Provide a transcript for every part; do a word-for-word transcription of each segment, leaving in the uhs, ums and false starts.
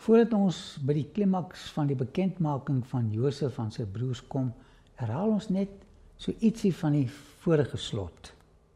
Voordat ons by die klimaks van die bekendmaking van Josef aan sy broers kom, herhaal ons net so ietsie van die vorige slot.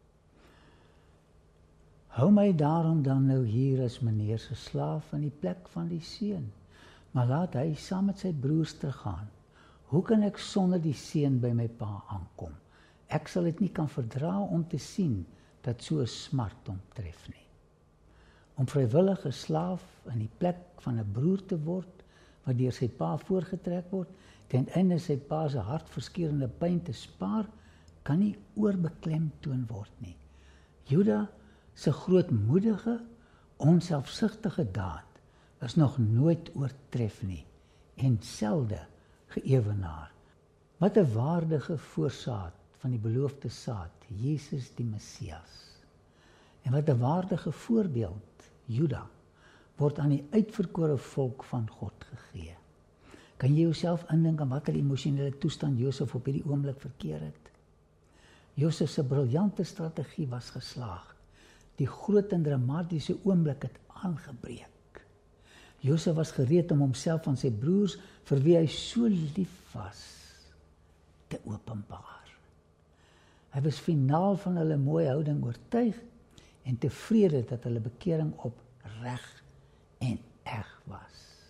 Hou my daarom dan nou hier as meneer se slaaf in die plek van die seun, maar laat hy saam met sy broers teruggaan. Hoe kan ek sonder die seun by my pa aankom? Ek sal dit nie kan verdra om te sien dat so 'n smart hom tref nie. Om vrywillige slaaf in die plek van 'n broer te word, wat deur sy pa voorgetrek word, ten einde sy pa se hartverskeurende pyn te spaar, kan nie oorbeklemtoon word nie. Juda se grootmoedige, onselfsugtige daad is nog nooit oortref nie en selde geëwenaar. Wat 'n waardige voorsaat van die beloofde saad, Jesus die Messias. En wat 'n waardige voorbeeld, Juda, word aan die uitverkore volk van God gegee. Kan jy jouself indink aan watter emosionele toestand Josef op hierdie oomblik verkeer het? Josef se briljante strategie was geslaag. Die groot en dramatiese oomblik het aangebreek. Josef was gereed om homself aan sy broers, vir wie hy so lief was, te openbaar. Hy was finaal van hulle mooi houding oortuig en tevrede dat hulle bekering op reg en eg was.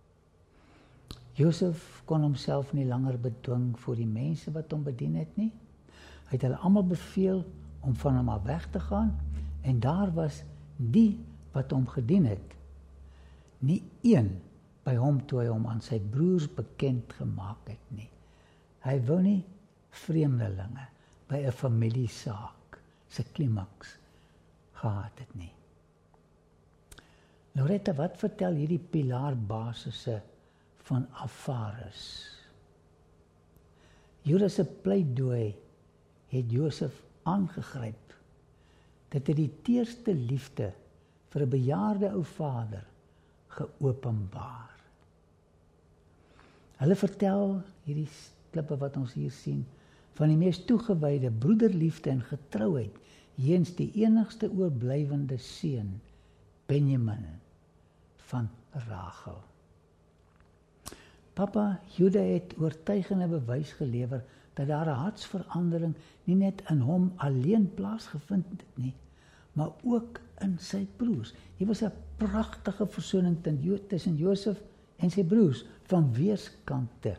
Josef kon homself nie langer bedwing voor die mense wat hom bedien het nie. Hy het hulle almal beveel om van hom af weg te gaan en daar was die wat hom gedien het, nie een by hom toe hy hom aan sy broers bekend gemaak het nie. Hy wou nie vreemdelinge by 'n familiesaak se klimaks gehad het nie. Loretta, wat vertel hierdie pilaarbasisse van Afaris? Judas se pleidooi het Josef aangegryp. Dit het die teerste liefde vir 'n bejaarde ou vader geopenbaar. Hulle vertel hierdie klippe wat ons hier sien van die mees toegewyde broederliefde en getrouheid jeens die enigste oorblywende seun, Benjamin van Rachel. Papa Juda het oortuigende bewys gelewer dat daar 'n hartsverandering nie net in hom alleen plaasgevind het nie, maar ook in sy broers. Hier was 'n pragtige versoening tussen Josef en sy broers van weerskante.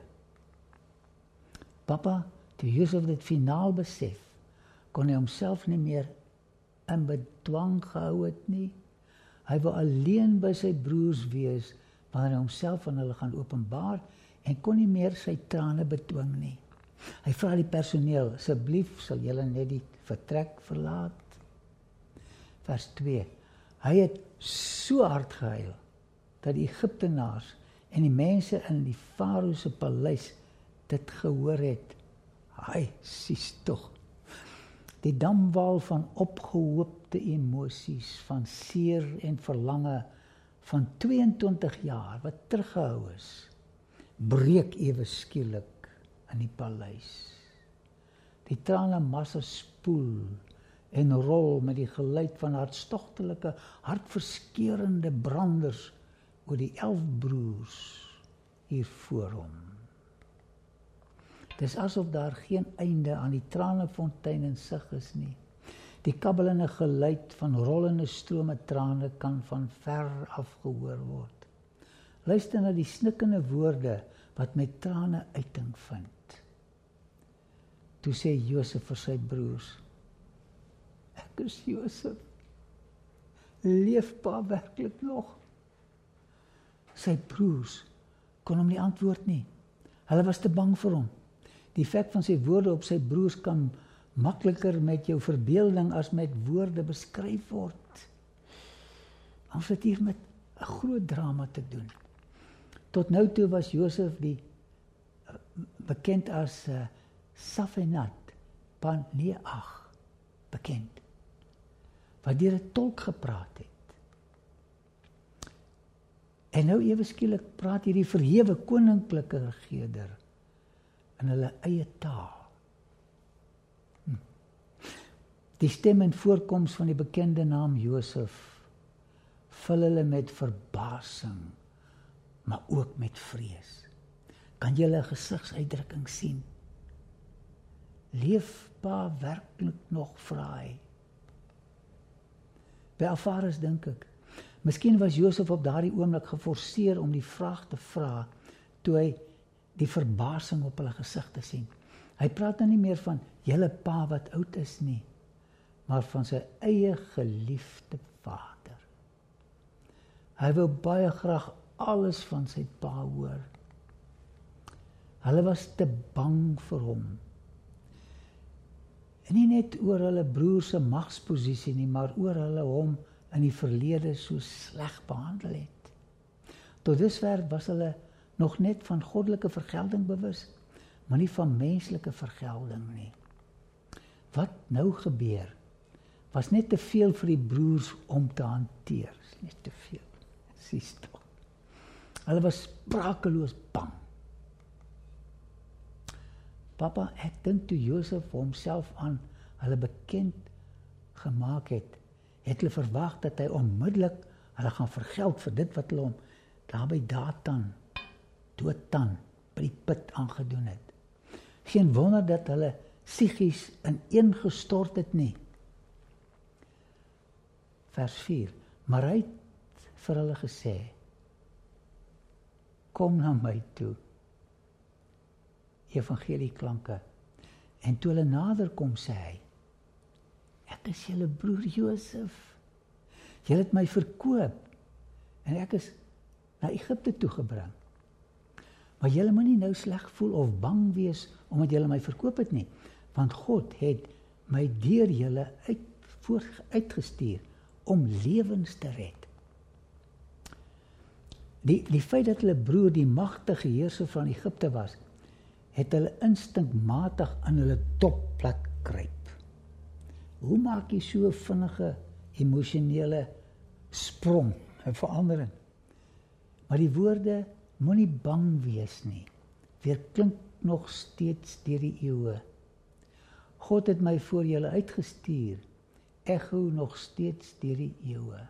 Papa, toe Josef dit finaal besef, kon hy homself nie meer in bedwang gehou het nie. Hy wou alleen by sy broers wees, wanneer hy homself aan hulle gaan openbaar en kon nie meer sy trane bedwing nie. Hy vra die personeel, asseblief sal julle net die vertrek verlaat. Vers twee, hy het so hard gehuil, dat die Egiptenaars en die mense in die Farao se paleis dit gehoor het. Hy sies tog. Die damwal van opgehoopte emosies, van seer en verlange, van tweeëntwintig jaar wat teruggehou is, breek ewe skielik in die paleis. Die trane massa spoel en rol met die geluid van hartstogtelike, hartverskeurende branders oor die elf broers hier voor hom. Dis asof daar geen einde aan die tranefontein in sig is nie. Die kabbelende geluid van rollende strome trane kan van ver af gehoor word. Luister na die snikkende woorde wat met trane uiting vind. Toe sê Josef vir sy broers, ek is Josef, leef pa werklik nog? Sy broers kon hom nie antwoord nie. Hulle was te bang vir hom. Die effek van sy woorde op sy broers kan makliker met jou verbeelding as met woorde beskryf word. Ons het hier met 'n groot drama te doen. Tot nou toe was Josef die uh, bekend as uh, Safenat Paneach bekend, wat deur 'n tolk gepraat het. En nou ewe skielik praat hierdie verhewe koninklike regerder in hulle eie taal. Hm. Die stem en voorkoms van die bekende naam Josef vul hulle met verbasing, maar ook met vrees. Kan jy 'n gesigsuitdrukking sien? Leef pa werklik nog, vra hy. By Alvarez dink ek, miskien was Josef op daardie oomblik geforseer om die vraag te vra, toe hy die verbasing op hulle gesigte sien. Hy praat nou nie meer van julle pa wat oud is nie, maar van sy eie geliefde vader. Hy wou baie graag alles van sy pa hoor. Hulle was te bang vir hom. En nie net oor hulle broer se magsposisie nie, maar oor hulle hom in die verlede so sleg behandel het. Tot dusver was hulle nog net van goddelike vergelding bewus, maar nie van menslike vergelding nie. Wat nou gebeur, was net te veel vir die broers om te hanteer. Net te veel. Sies tog. Hulle was sprakeloos bang. Papa, ek dink toe Josef homself aan hulle bekend gemaak het, het hulle verwag dat hy onmiddellik hulle gaan vergeld vir dit wat hulle hom daarby Datan, Dotan, by die put aangedoen het. Geen wonder dat hulle psigies ineengestort het nie. Vers vier, maar hy het vir hulle gesê, kom na my toe. Evangelieklanke. En toe hulle nader kom, sê hy, ek is julle broer Josef. Julle het my verkoop en ek is na Egipte toegebring. Maar julle moet nie nou sleg voel of bang wees omdat julle my verkoop het nie, want God het my deur julle uit, voor, uitgestuur om lewens te red. Die, die feit dat hulle broer die magtige heerser van Egipte was, het hulle instinkmatig in hulle dop laat kruip. Hoe maak jy so 'n vinnige emosionele sprong, 'n verandering? Maar die woorde moenie bang wees nie, weer klink nog steeds deur die eeue. God het my voor julle uitgestuur, echo nog steeds deur die eeue.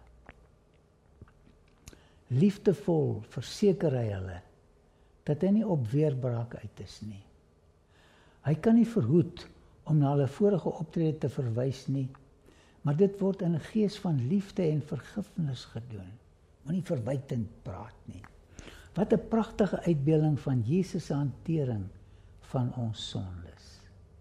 Liefdevol verseker hy hulle dat hy nie op weerbraak uit is nie. Hy kan nie verhoed om na hulle vorige optrede te verwys nie, maar dit word in 'n gees van liefde en vergifnis gedoen. Moenie verwytend praat nie. Wat 'n pragtige uitbeelding van Jesus se hantering van ons sondes.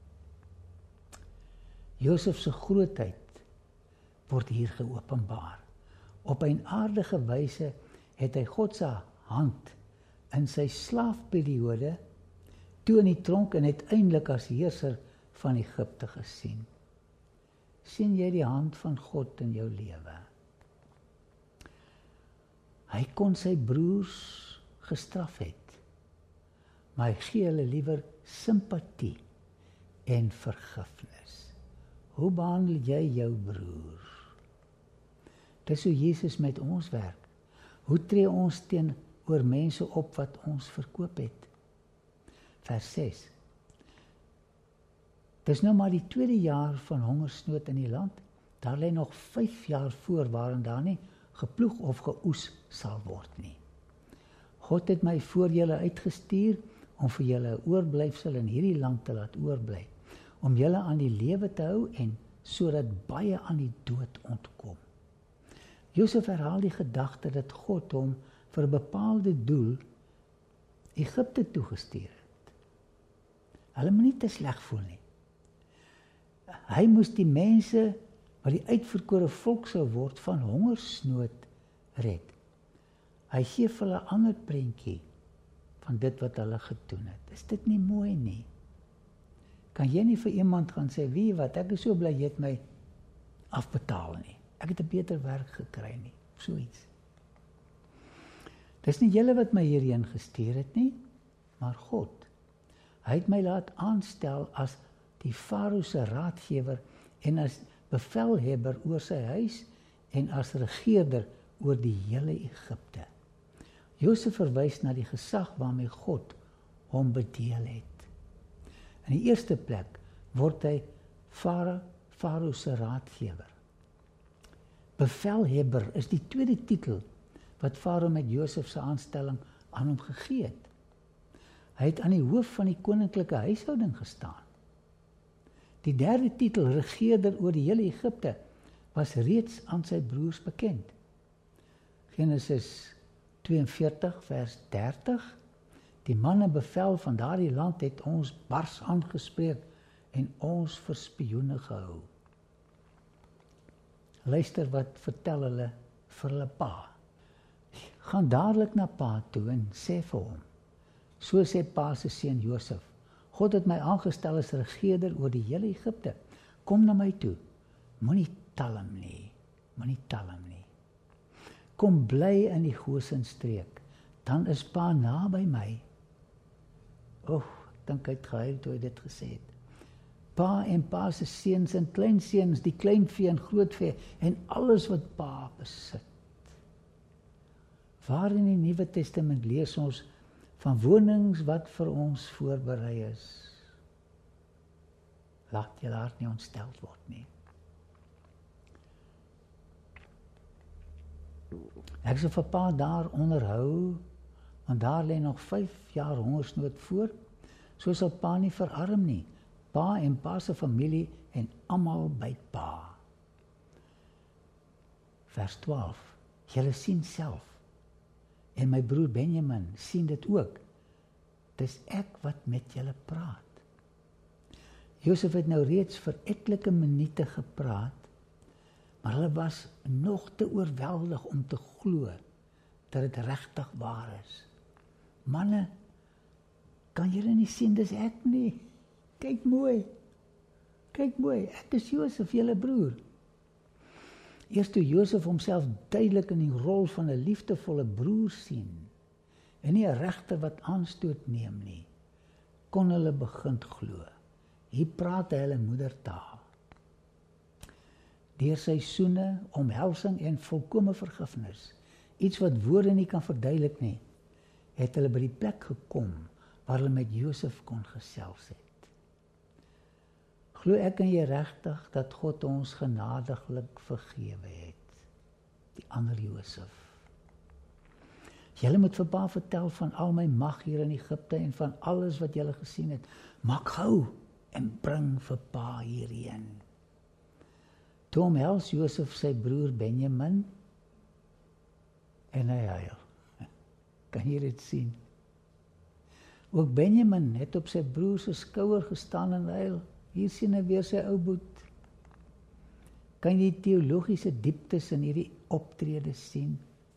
Josef se grootheid word hier geopenbaar. Op 'n aardige wyse het hy God se hand in sy slaafperiode, toe in die tronk en uiteindelik as heerser van Egipte gesien. Sien jy die hand van God in jou lewe? Hy kon sy broers gestraf het, maar hy gee hulle liewer simpatie en vergifnis. Hoe behandel jy jou broer? Dis hoe Jesus met ons werk. Hoe tree ons teenoor mense op wat ons verkoop het? Vers ses. Dis nou maar die tweede jaar van hongersnood in die land. Daar lê nog vyf jaar voor waarin daar nie geploeg of geoes sal word nie. God het my voor julle uitgestuur om vir julle 'n oorblyfsel in hierdie land te laat oorbly, om julle aan die lewe te hou en sodat baie aan die dood ontkom. Josef herhaal die gedagte dat God hom vir 'n bepaalde doel Egipte toegestuur het. Hulle moet nie te sleg voel nie. Hy moes die mense wat die uitverkore volk sou word van hongersnood red. Hy gee vir hulle 'n ander prentjie van dit wat hulle gedoen het. Is dit nie mooi nie? Kan jy nie vir iemand gaan sê, wie wat, ek is so bly jy het my afbetaal nie. Ek het 'n beter werk gekry nie, so iets. Dis nie julle wat my hierheen gestuur het nie, maar God. Hy het my laat aanstel as die Farao se raadgewer en as bevelhebber oor sy huis en as regeerder oor die hele Egipte. Josef verwys na die gesag waarmee God hom bedeel het. In die eerste plek word hy Farao se raadgewer. Bevelhebber is die tweede titel wat Farao met Josef se aanstelling aan hom gegee het. Hy het aan die hoof van die koninklike huishouding gestaan. Die derde titel, regeerder oor die hele Egipte, was reeds aan sy broers bekend. Genesis tweeënveertig vers dertig. Die manne bevel van daardie land het ons bars aangespreek en ons vir spioene gehou. Luister wat vertel hulle vir hulle pa. Gaan dadelik na pa toe en sê vir hom, so sê pa se seun Josef, God het my aangestel as regeerder oor die hele Egipte. Kom na my toe. Moenie talm nie. Moenie talm nie. Kom bly in die Gosenstreek. Dan is pa naby my. Oeg, dink hy het gehuil toe hy dit gesê het. Pa en pa se seuns en kleinseuns, die kleinvee en grootvee en alles wat pa besit. Waar in die Nuwe Testament lees ons van wonings wat vir ons voorberei is. Laat julle hart nie ontsteld word nie. Ek sal vir pa daar onderhou, want daar lê nog vyf jaar hongersnood voor, so sal pa nie verarm nie. Pa en pa se familie en almal by pa. Vers twaalf. Julle sien self. En my broer Benjamin sien dit ook. Dis ek wat met julle praat. Josef het nou reeds vir etlike minute gepraat, maar hulle was nog te oorweldig om te glo dat dit regtig waar is. Manne, kan julle nie sien dis ek nie? Kyk mooi. Kyk mooi, ek is Josef, julle broer. Eers toe Josef homself duidelik in die rol van 'n liefdevolle broer sien en nie 'n regter wat aanstoot neem nie, kon hulle begin glo. Hier praat hy hulle moedertaal. Deur sy soene, omhelsing en volkomme vergifnis, iets wat woorde nie kan verduidelik nie, het hulle by die plek gekom waar hulle met Josef kon gesels het. Glo ek en jy regtig dat God ons genadiglik vergewe het, die ander Josef. Julle moet vir pa vertel van al my mag hier in Egipte en van alles wat julle gesien het. Maak gou en bring vir pa hierheen. Toe omhels Josef sy broer Benjamin en hy huil. Kan jy dit sien? Ook Benjamin het op sy broer se skouer gestaan en huil. Hier sien hy weer sy ou boet. Kan jy die teologiese dieptes in hierdie optrede sien?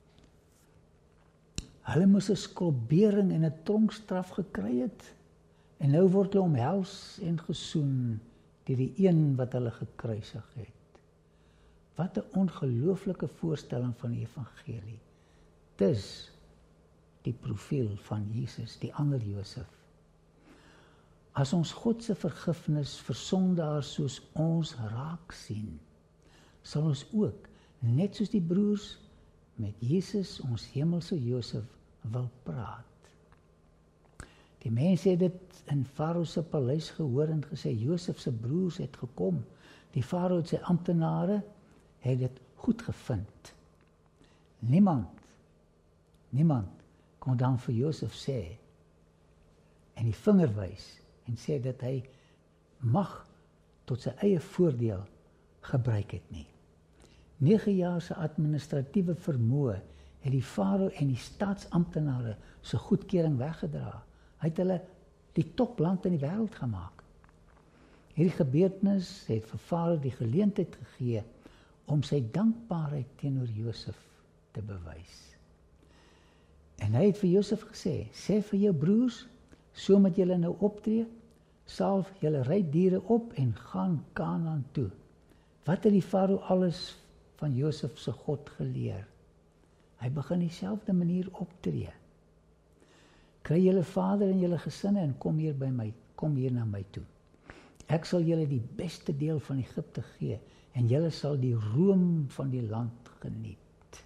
Hulle moes 'n skolbering en 'n tronkstraf gekry het. En nou word hulle omhels en gesoen deur die een wat hulle gekruisig het. Wat 'n ongelooflike voorstelling van die evangelie. Dis die profiel van Jesus, die ander Josef. As ons God se vergifnis vir sondaars soos ons raak sien, sal ons ook, net soos die broers, met Jesus, ons hemelse Josef, wil praat. Die mense het dit in Farao se paleis gehoor en gesê, Josef se broers het gekom. Die Farao en sy amptenare het dit goed gevind. Niemand, niemand kon dan vir Josef sê en die vinger wys en sê dat hy mag tot sy eie voordeel gebruik het nie. nege jaar se administratiewe vermoë het die Farao en die staatsamptenare se goedkeuring weggedra. Hy het hulle die topland in die wêreld gemaak. Hierdie gebeurtenis het vir Farao die geleentheid gegee om sy dankbaarheid teenoor Josef te bewys. En hy het vir Josef gesê, sê vir jou broers, so moet julle nou optree, salf julle rydiere op en gaan Kanaan toe. Wat het die Farao alles van Josef se God geleer? Hy begin dieselfde manier optree. Kry julle vader en julle gesinne en kom hier by my, kom hier na my toe. Ek sal julle die beste deel van Egipte gee en julle sal die room van die land geniet.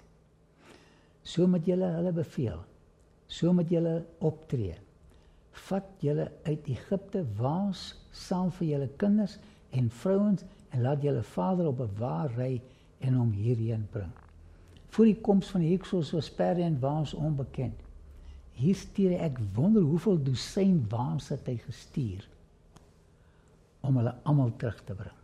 So moet julle hulle beveel, so moet julle optree. Vat julle uit Egipte waans saam vir julle kinders en vrouens en laat julle vader op 'n wa ry en hom hierheen bring. Voor die koms van die Hyksos was perde en waans onbekend. hier stuur hy, ek wonder hoeveel dosyn waans het hy gestuur, om hulle almal terug te bring.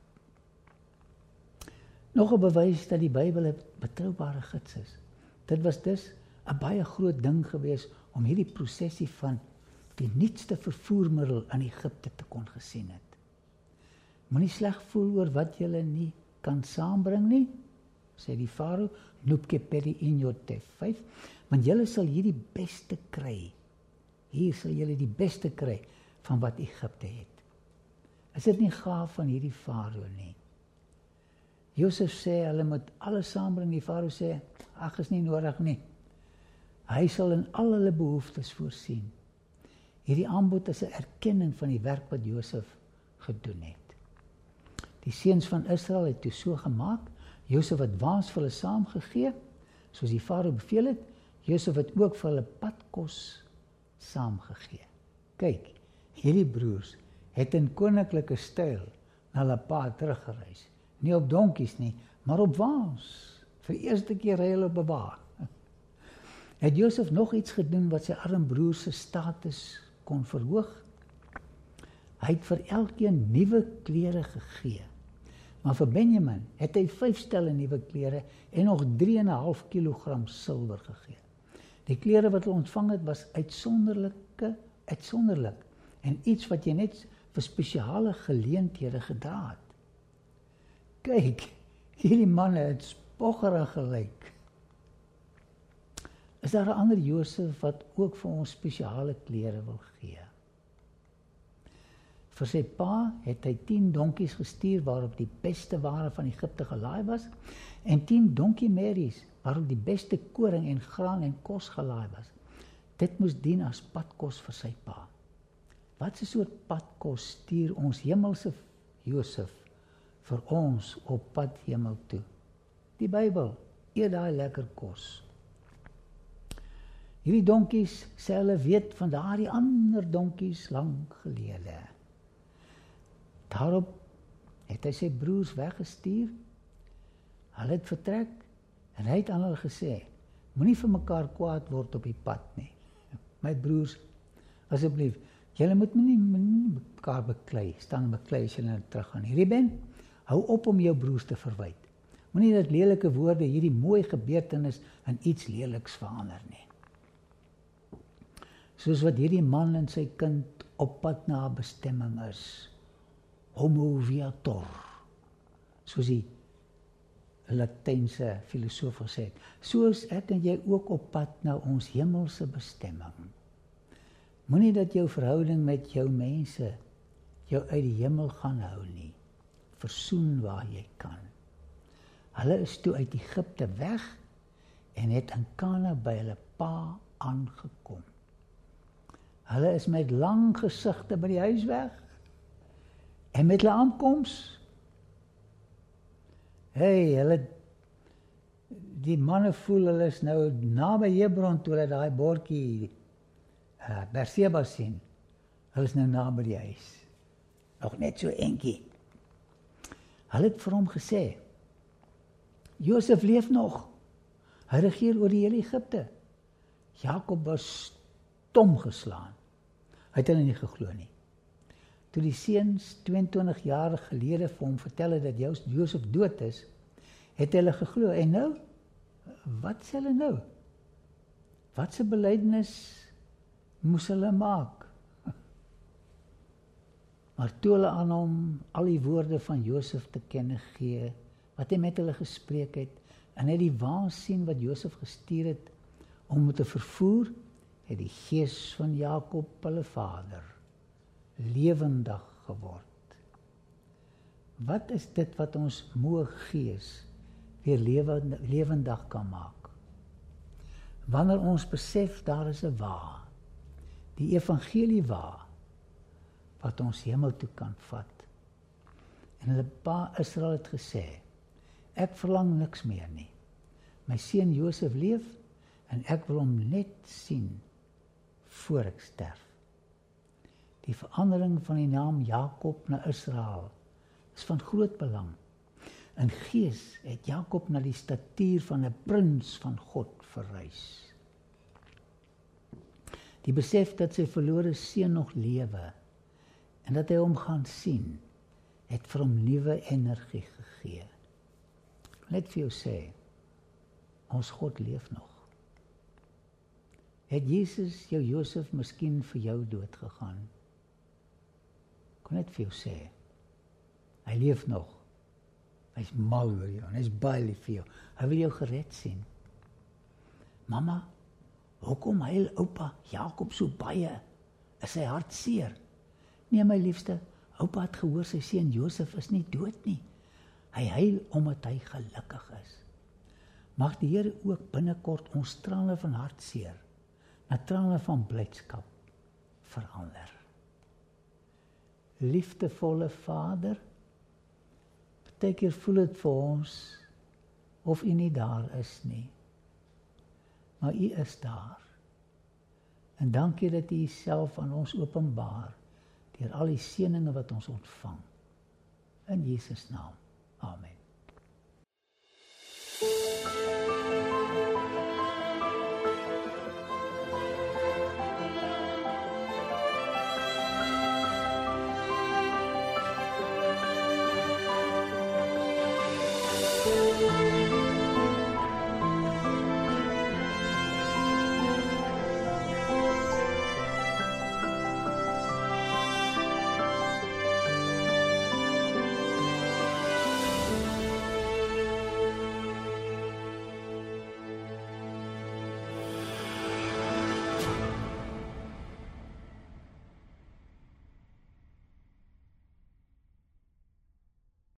Nog 'n bewys dat die Bybel 'n betroubare gids is. Dit was dus 'n baie groot ding gewees om hierdie prosesie van die nuutste vervoermiddel in Egipte te kon gesien het. Moenie sleg voel oor wat julle nie kan saambring nie, sê die Farao, Nupke peri inyote vyf, want julle sal hier die beste kry. Hier sal julle die beste kry van wat Egipte het. Is dit nie gaaf van hierdie Farao nie? Josef sê, hulle moet alles saambring, die Farao sê, ag, is nie nodig nie. Hy sal in al hulle behoeftes voorsien. Hierdie aanbod is 'n erkenning van die werk wat Josef gedoen het. Die seuns van Israel het toe so gemaak, Josef het waans vir hulle saamgegee, soos die Farao beveel het, Josef het ook vir hulle padkos saamgegee. Kyk, hierdie broers het in koninklike styl na hulle pa teruggereis. Nie op donkies nie, maar op waans. Vir die eerste keer ry hulle op 'n wa. Het Josef nog iets gedoen wat sy arm broer se status kon verhoog? Hy het vir elkeen nuwe klere gegee. Maar vir Benjamin het hy vyf stelle nuwe klere en nog drie en 'n half kilogram silwer gegee. Die klere wat hulle ontvang het was uitsonderlike, uitsonderlik en iets wat jy net vir spesiale geleenthede gedra het. Kyk, hierdie manne het spoggerig gelyk. Is daar 'n ander Josef wat ook vir ons spesiale klere wil gee? Vir sy pa het hy tien donkies gestuur waarop die beste ware van Egipte gelaai was en tien donkiemerries waarop die beste koring en graan en kos gelaai was. Dit moes dien as padkos vir sy pa. Wat 'n soort padkos stuur ons hemelse Josef vir ons op pad hemel toe? Die Bybel, eet daai lekker kos. Hierdie donkies sê hulle weet van daardie ander donkies lank gelede. Daarop het hy sy broers weggestuur. Hulle het vertrek en hy het aan hulle gesê, moenie vir mekaar kwaad word op die pad nie. My broers, asseblief, julle moet nie mekaar beklei, staan beklei as julle terug gaan. Hierdie ben, hou op om jou broers te verwyd. Moenie dat lelike woorde hierdie mooi gebeurtenis in iets leliks verander nie. Soos wat hierdie man en sy kind op pad na bestemming is. Homo viator. Soos die Latynse filosoof gesê het. Soos ek en jy ook op pad na ons hemelse bestemming. Moenie dat jou verhouding met jou mense jou uit die hemel gaan hou nie. Versoen waar jy kan. Hulle is toe uit Egipte weg en het in Kana by hulle pa aangekom. Hulle is met lang gesigte by die huis weg en met hulle aankoms. Hey, hulle die manne voel hulle is nou naby Hebron toe hulle daai bordjie uh, Berseba sien. Hulle is nou naby die huis. Nog net so entjie. Hulle het vir hom gesê, Josef leef nog. Hy regeer oor die hele Egipte. Jakob was stom geslaan. Hy het hulle nie geglo nie. Toe die seuns tweeëntwintig jaar gelede vir hom vertel het dat Josef dood is, het hulle geglo. En nou, wat sê hulle nou? Wat 'n belydenis moes hulle maak? Maar toe hulle aan hom al die woorde van Josef te kenne gee, wat hy met hulle gespreek het, en hy die waansin wat Josef gestuur het om te vervoer, het die gees van Jakob, hulle vader, lewendig geword. Wat is dit wat ons moe gees weer lewendig kan maak? Wanneer ons besef daar is 'n wa, die evangelie wa, wat ons hemel toe kan vat. En hulle pa Israel het gesê, ek verlang niks meer nie. My seun Josef leef en ek wil hom net sien voor ek sterf. Die verandering van die naam Jakob na Israel is van groot belang. In gees het Jakob na die statuur van 'n prins van God verrys. Die besef dat sy verlore seun nog lewe en dat hy hom gaan sien, het vir hom nuwe energie gegee. Net vir jou sê, ons God leef nog. Het Jesus jou Josef miskien vir jou dood gegaan? Kon net vir jou sê, hy leef nog. Hy's mal oor jou en hy's baie lief vir jou. Hy wil jou gered sien. Mama, hoekom huil oupa Jakob so baie? Is sy hart seer? Nee, my liefste, oupa het gehoor sy seun Josef is nie dood nie. Hy huil omdat hy gelukkig is. Mag die Here ook binnekort ons trane van hartseer na trane van blydskap verander. Liefdevolle Vader, baie keer voel dit vir ons of U nie daar is nie. Maar U is daar. En dankie dat U Uself aan ons openbaar deur al die seëninge wat ons ontvang. In Jesus naam.